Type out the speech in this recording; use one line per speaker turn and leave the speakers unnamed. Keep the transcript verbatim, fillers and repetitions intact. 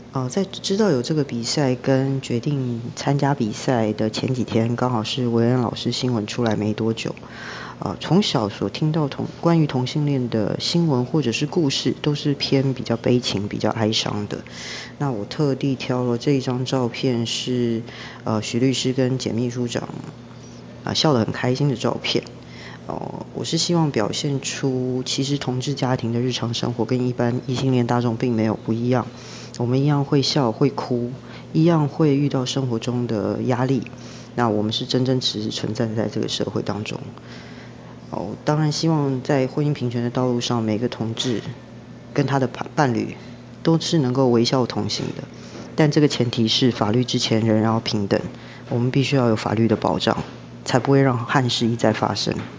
呃，在知道有这个比赛跟决定参加比赛的前几天，刚好是维恩老师新闻出来没多久。呃，从小所听到同关于同性恋的新闻或者是故事，都是偏比较悲情、比较哀伤的。那我特地挑了这一张照片是，呃，许律师跟简秘书长啊、呃、笑得很开心的照片。哦，我是希望表现出，其实同志家庭的日常生活跟一般异性恋大众并没有不一样。我们一样会笑会哭，一样会遇到生活中的压力。那我们是真真实实存在在这个社会当中。哦，当然希望在婚姻平权的道路上，每个同志跟他的伴伴侣都是能够微笑同行的。但这个前提是法律之前人人要平等，我们必须要有法律的保障，才不会让憾事一再发生。